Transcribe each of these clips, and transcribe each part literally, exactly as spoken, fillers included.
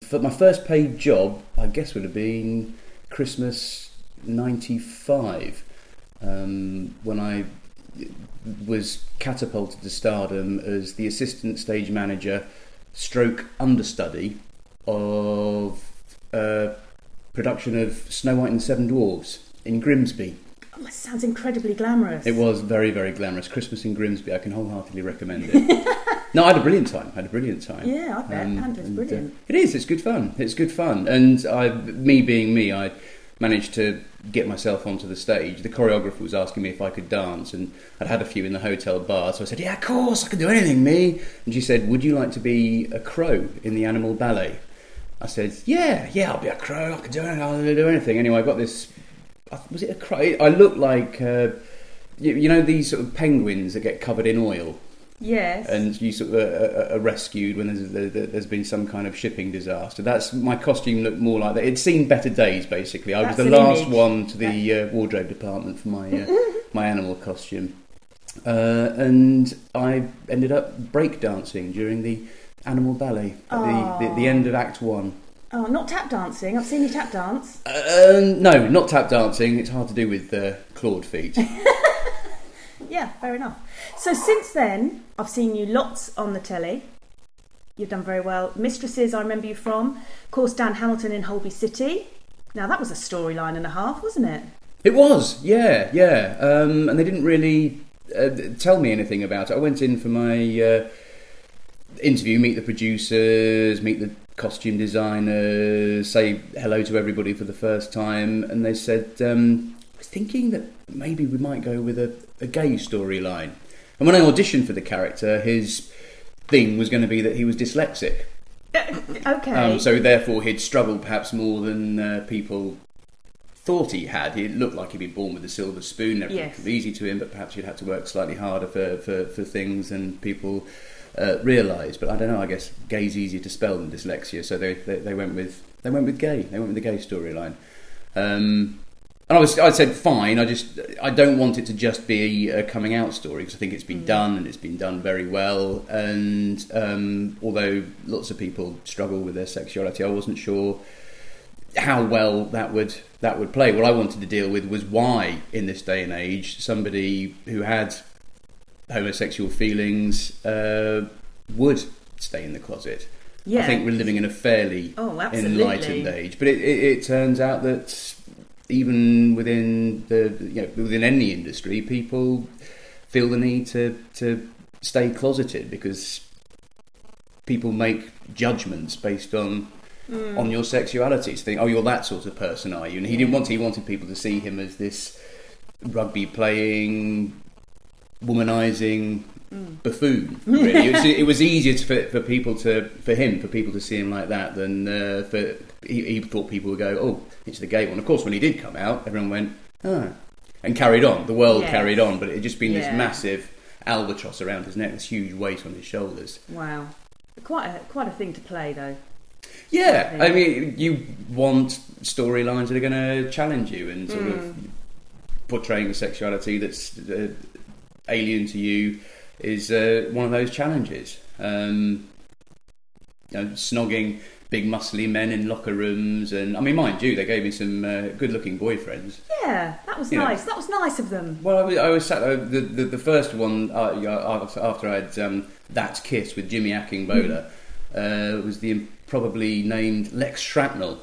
for my first paid job, I guess, would have been Christmas ninety-five, um, when I was catapulted to stardom as the assistant stage manager stroke understudy of a production of Snow White and the Seven Dwarfs in Grimsby. Oh, that sounds incredibly glamorous. It was very, very glamorous. Christmas in Grimsby, I can wholeheartedly recommend it. No, I had a brilliant time. I had a brilliant time. Yeah, I bet. Um, and it's and, brilliant. Uh, it is. It's good fun. It's good fun. And I, me being me, I managed to get myself onto the stage. The choreographer was asking me if I could dance, and I'd had a few in the hotel bar, so I said, yeah, of course, I can do anything, me. And she said, would you like to be a crow in the animal ballet? I said, yeah, yeah, I'll be a crow. I can do anything. I'll do anything. Anyway, I got this... Was it a crow? I looked like... Uh, you, you know these sort of penguins that get covered in oil? Yes. And you sort of uh, are rescued when there's, there's been some kind of shipping disaster. That's my costume looked more like that. It'd seen better days, basically. I That's was the last image. one to the uh, wardrobe department for my uh, my animal costume, uh, and I ended up breakdancing during the animal ballet at the, the, the end of Act One. Oh, not tap dancing. I've seen you tap dance. Uh, no, not tap dancing. It's hard to do with uh, clawed feet. Yeah, fair enough. So since then, I've seen you lots on the telly. You've done very well. Mistresses, I remember you from. Of course, Dan Hamilton in Holby City. Now, that was a storyline and a half, wasn't it? It was, yeah, yeah. Um, and they didn't really uh, tell me anything about it. I went in for my uh, interview, meet the producers, meet the costume designers, say hello to everybody for the first time, and they said, um, I was thinking that maybe we might go with a, a gay storyline. And when I auditioned for the character, his thing was going to be that he was dyslexic. Okay. Um, so therefore he'd struggled perhaps more than uh, people thought he had. He looked like he'd been born with a silver spoon. Everything Yes. was easy to him, but perhaps he'd had to work slightly harder for, for, for things than people uh, realised. But I don't know, I guess gay's easier to spell than dyslexia, so they, they, they went with they went with gay. They went with the gay storyline. Um, and I was I said fine. I just I don't want it to just be a coming out story, because I think it's been mm. done and it's been done very well. And um, although lots of people struggle with their sexuality, I wasn't sure how well that would that would play. What I wanted to deal with was why, in this day and age, somebody who had homosexual feelings uh, would stay in the closet. Yeah. I think we're living in a fairly oh, absolutely. enlightened age, but it, it, it turns out that even within the you know within any industry, people feel the need to to stay closeted because people make judgments based on mm. on your sexuality. So think, oh, you're that sort of person, are you? And he didn't want to, he wanted people to see him as this rugby playing, womanising mm. buffoon. Really, it, was, it was easier to, for for people to for him for people to see him like that than uh, for he, he thought people would go, oh, it's the gay one. Of course, when he did come out, everyone went, ah, and carried on. The world yes. carried on, but it had just been yeah. this massive albatross around his neck, this huge weight on his shoulders. Wow, quite a quite a thing to play, though. Yeah, I mean, you want storylines that are going to challenge you and sort mm. of portraying a sexuality that's uh, alien to you is uh, one of those challenges. Um, you know, snogging big muscly men in locker rooms, and I mean, mind you, they gave me some uh, good-looking boyfriends. Yeah, that was you nice. know. That was nice of them. Well, I was, I was sat uh, the, the the first one uh, after I'd um, That's Kiss with Jimmy Akingbola mm. uh, was the probably named Lex Shrapnel.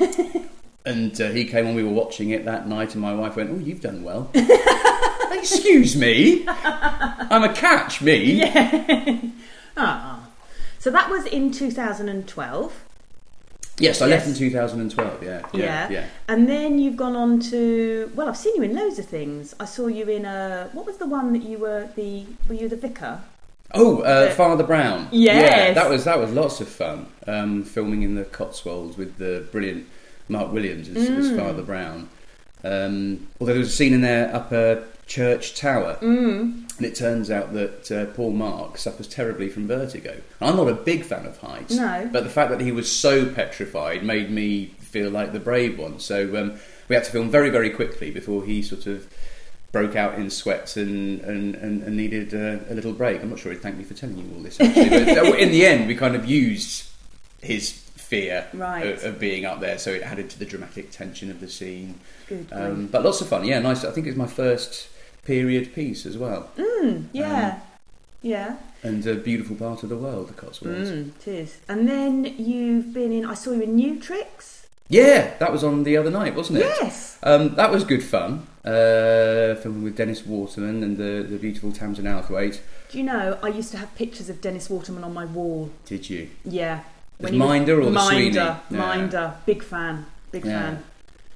And uh, he came on, we were watching it that night, and my wife went, oh, you've done well. Excuse me? I'm a catch, me? Yeah. Ah. So that was in two thousand twelve. Yes, I yes. left in two thousand twelve, yeah, yeah. Yeah. Yeah. And then you've gone on to, well, I've seen you in loads of things. I saw you in a, what was the one that you were the, were you the vicar? Oh, uh, the, Father Brown. Yes. Yeah, that was that was lots of fun. Um, filming in the Cotswolds with the brilliant Mark Williams as, mm. as Father Brown. Um, although there was a scene in there up a church tower, mm. and it turns out that uh, Paul Mark suffers terribly from vertigo. I'm not a big fan of heights, no. but the fact that he was so petrified made me feel like the brave one. So um, we had to film very, very quickly before he sort of broke out in sweats and, and, and, and needed uh, a little break. I'm not sure he'd thank me for telling you all this, actually. But in the end, we kind of used his fear right. of, of being up there, so it added to the dramatic tension of the scene. Good. Um, but lots of fun, yeah, nice. I think it's my first period piece as well. Mm, yeah, um, yeah. And a beautiful part of the world, the Cotswolds. Mm, it is. And then you've been in, I saw you in New Tricks. Yeah, that was on the other night, wasn't it? Yes. Um, that was good fun. Uh, filming with Dennis Waterman and the, the beautiful Tamsin Outhwaite. Do you know, I used to have pictures of Dennis Waterman on my wall. Did you? Yeah. Was Minder or the Minder, Sweeney? Yeah. Minder. Big fan. Big Yeah. fan.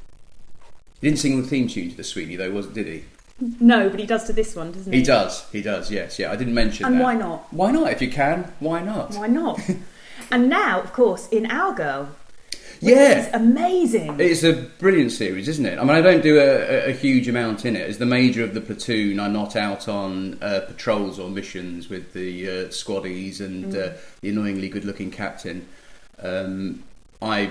He didn't sing the theme tune to the Sweeney though, was did he? No, but he does to this one, doesn't he? He does, he does, yes, yeah. I didn't mention And that. why not? Why not? If you can, why not? Why not? And now, of course, in Our Girl. Yeah. It's amazing. It's a brilliant series, isn't it? I mean, I don't do a, a, a huge amount in it. As the major of the platoon, I'm not out on uh, patrols or missions with the uh, squaddies and Mm. uh, the annoyingly good-looking captain. Um, I...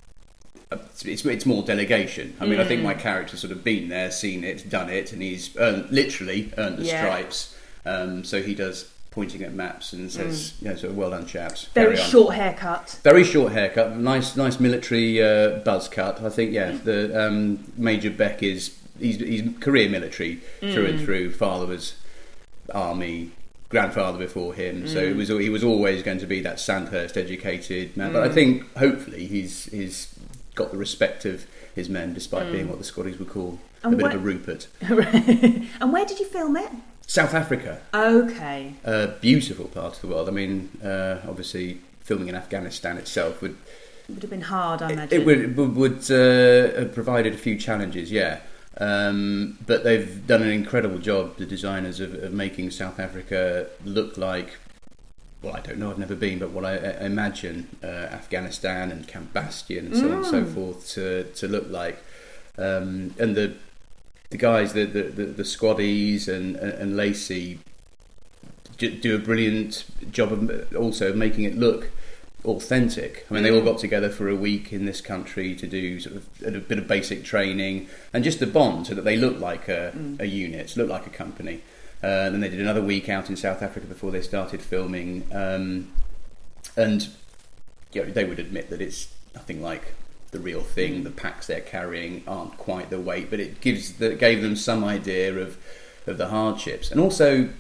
It's, it's more delegation. I mean, Mm. I think my character's sort of been there, seen it, done it, and he's earned, literally earned the Yeah. stripes. Um, so he does pointing at maps and says, Mm. you know, sort of well done, chaps. Very Carry on." short haircut. Very short haircut, nice, nice military uh, buzz cut. I think, yeah, the um, Major Beck is he's, he's career military through Mm. and through. Father was army, grandfather before him, so Mm. it was he was always going to be that Sandhurst educated man. But I Mm. think hopefully he's he's got the respect of his men, despite Mm. being what the Scotties would call And a bit what- of a Rupert. And where did you film it? South Africa, Okay. a beautiful part of the world. I mean, uh, obviously filming in Afghanistan itself would. It would have been hard, I It, imagine. it would, it would, would uh, have provided a few challenges, yeah. Um, but they've done an incredible job, the designers, of, of making South Africa look like, well, I don't know, I've never been, but what I, I imagine uh, Afghanistan and Camp Bastion and so on and so Mm. forth to, to look like. Um, and the the guys, the, the, the, the squaddies and, and, and Lacey do, do a brilliant job of also of making it look authentic. I mean, they all got together for a week in this country to do sort of a bit of basic training and just to bond so that they look like a, Mm. a unit, look like a company. Uh, and then they did another week out in South Africa before they started filming. Um, and you know, they would admit that it's nothing like the real thing. Mm. The packs they're carrying aren't quite the weight, but it gives the, gave them some idea of of the hardships and also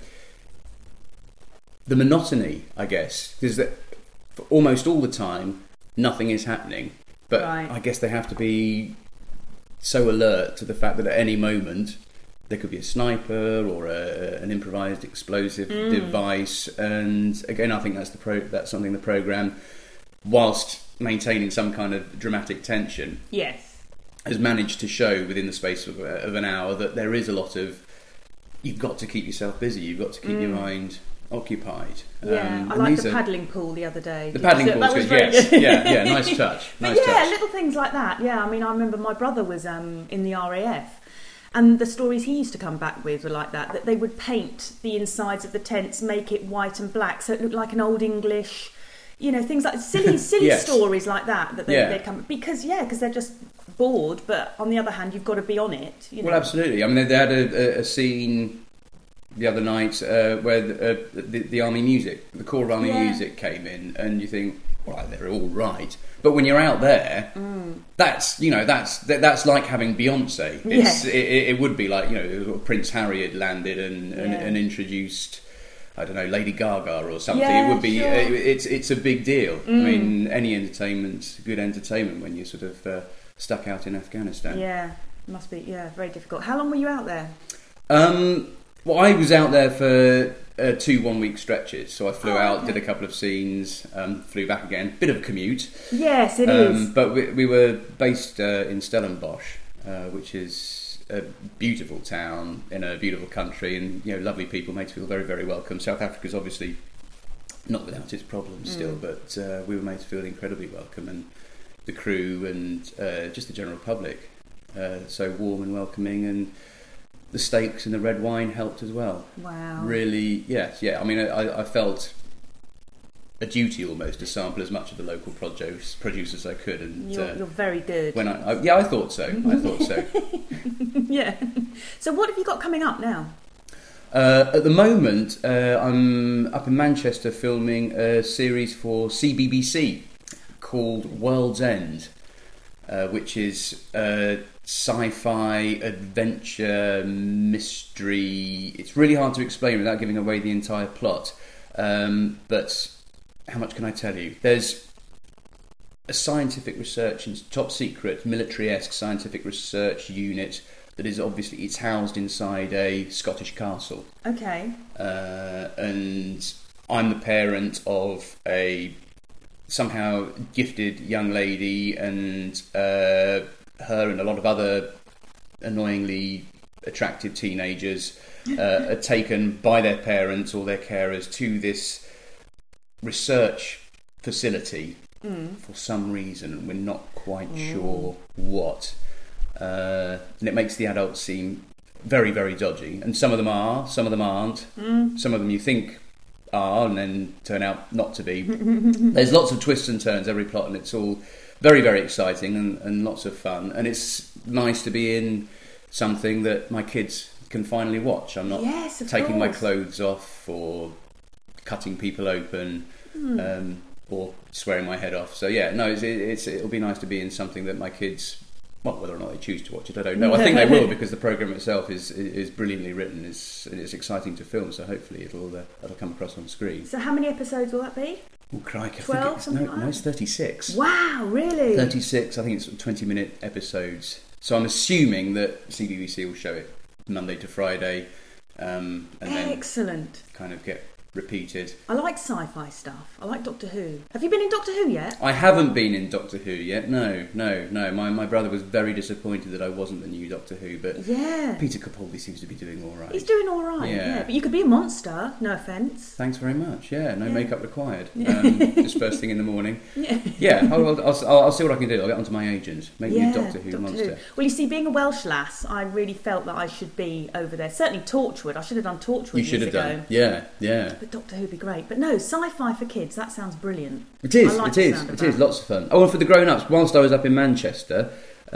the monotony, I guess, because that for almost all the time nothing is happening. But Right. I guess they have to be so alert to the fact that at any moment there could be a sniper or a, an improvised explosive Mm. device. And again, I think that's the pro, that's something the programme, whilst maintaining some kind of dramatic tension, Yes. has managed to show within the space of, uh, of an hour that there is a lot of, you've got to keep yourself busy, you've got to keep Mm. your mind occupied. Yeah, Um, I and liked these the are- paddling pool the other day. The paddling So pool's that was good, very yes. good. Yeah, yeah, nice touch. But Nice yeah, touch. little things like that. Yeah, I mean, I remember my brother was um, in the R A F, and the stories he used to come back with were like that, that they would paint the insides of the tents, make it white and black, so it looked like an old English, you know, things like silly, silly Yes. stories like that, that they, Yeah. they'd come, because, yeah, because they're just bored, but on the other hand, you've got to be on it, you know. Well, absolutely. I mean, they, they had a, a, a scene the other night uh, where the, uh, the, the army music, the Corps of Army Yeah. Music came in, and you think, well, they're all right. But when you're out there, Mm. that's you know that's that, that's like having Beyonce. It's, it, it would be like you know Prince Harry had landed and, and, Yeah. and introduced. I don't know, Lady Gaga or something. Yeah, it would be. sure. It, it's it's a big deal. I Mm. mean, any entertainment's good entertainment when you're sort of uh, stuck out in Afghanistan. Yeah, must be, yeah, very difficult. How long were you out there? Um, well, I was out there for uh, two one-week stretches. So I flew Oh, out, okay. did a couple of scenes, um, flew back again. Bit of a commute. Yes, it is. Um, but we, we were based uh, in Stellenbosch, uh, which is a beautiful town in a beautiful country, and you know, lovely people, made us feel very, very welcome. South Africa's obviously not without its problems still, Mm. but uh, we were made to feel incredibly welcome, and the crew and uh, just the general public uh, so warm and welcoming, and the steaks and the red wine helped as well. Wow. Really, yes, yeah. I mean, I, I felt a duty almost to sample as much of the local produce, produce as I could, and You're, uh, you're very good. when I, I, yeah, I thought so. I thought so. Yeah. So what have you got coming up now? Uh, at the moment, uh, I'm up in Manchester filming a series for C B B C called World's End, uh, which is a sci-fi adventure mystery. It's really hard to explain without giving away the entire plot. Um, but how much can I tell you? There's a scientific research, top secret, military-esque scientific research unit that is obviously, it's housed inside a Scottish castle. Okay. Uh, and I'm the parent of a somehow gifted young lady, and uh, her and a lot of other annoyingly attractive teenagers uh, are taken by their parents or their carers to this research facility mm. for some reason, and we're not quite mm. sure what. Uh, and it makes the adults seem very, very dodgy. And some of them are, some of them aren't. Mm. Some of them you think are and then turn out not to be. There's lots of twists and turns every plot, and it's all very, very exciting and, and lots of fun. And it's nice to be in something that my kids can finally watch. I'm not yes, taking course. my clothes off or cutting people open mm. um, or swearing my head off. So yeah, no, it's, it's it'll be nice to be in something that my kids, well, whether or not they choose to watch it, I don't know. I think they will, because the programme itself is is brilliantly written. It's, it's exciting to film, so hopefully it'll uh, it'll come across on screen. So how many episodes will that be? Oh, crikey, I twelve, think it's, something no, like no, it's thirty-six. Wow, really? thirty-six, I think it's twenty-minute episodes. So I'm assuming that C B B C will show it Monday to Friday, um, and Excellent. then kind of get repeated. I like sci-fi stuff. I like Doctor Who. Have you been in Doctor Who yet? I haven't been in Doctor Who yet. No, no, no. My my brother was very disappointed that I wasn't the new Doctor Who, but yeah, Peter Capaldi seems to be doing all right. He's doing all right. Yeah, yeah. But you could be a monster. No offence. Thanks very much. Yeah, no yeah. makeup required. Um, just first thing in the morning. Yeah, yeah. I'll, I'll, I'll, I'll see what I can do. I'll get onto my agent. Make yeah, me a Doctor Who Doctor monster. Who. Well, you see, being a Welsh lass, I really felt that I should be over there. Certainly Torchwood. I should have done Torchwood. You should years have ago. done. Yeah, yeah. But Doctor Who'd be great. But no, sci-fi for kids, that sounds brilliant. It is, I like it the is, sound of it that. is, lots of fun. Oh, and for the grown-ups, whilst I was up in Manchester,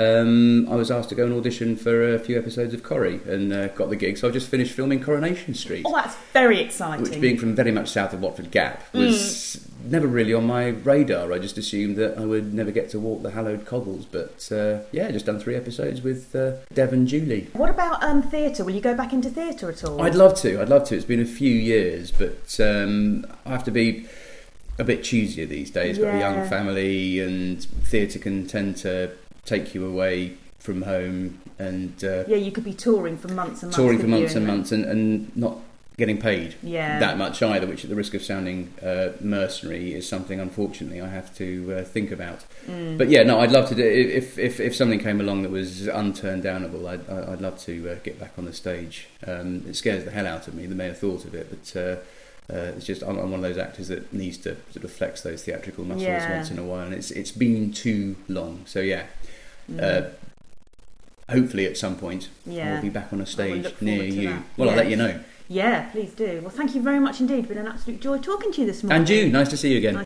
um, I was asked to go and audition for a few episodes of Corrie, and uh, got the gig, so I've just finished filming Coronation Street. Oh, that's very exciting. Which, being from very much south of Watford Gap, was mm. never really on my radar. I just assumed that I would never get to walk the hallowed cobbles, but uh, yeah, just done three episodes with uh, Dev and Julie. What about um, theatre? Will you go back into theatre at all? I'd love to, I'd love to. It's been a few years, but um, I have to be a bit choosier these days. Yeah. Got a young family, and theatre can tend to take you away from home, and uh, yeah, you could be touring for months and months. Touring for months and months, and, and not getting paid yeah. that much either, which at the risk of sounding uh, mercenary is something, unfortunately, I have to uh, think about. Mm. But yeah, no, I'd love to do if if if something came along that was unturned downable. I'd I'd love to uh, get back on the stage. Um, it scares the hell out of me, the mere thought of it, but. Uh, Uh, it's just I'm, I'm one of those actors that needs to sort of flex those theatrical muscles yeah. once in a while, and it's it's been too long. So yeah, mm. uh, hopefully at some point yeah. I'll be back on a stage we'll near you. that. Well, yeah. I'll let you know. Yeah, please do. Well, thank you very much indeed. It's been an absolute joy talking to you this morning. And you, nice to see you again. Nice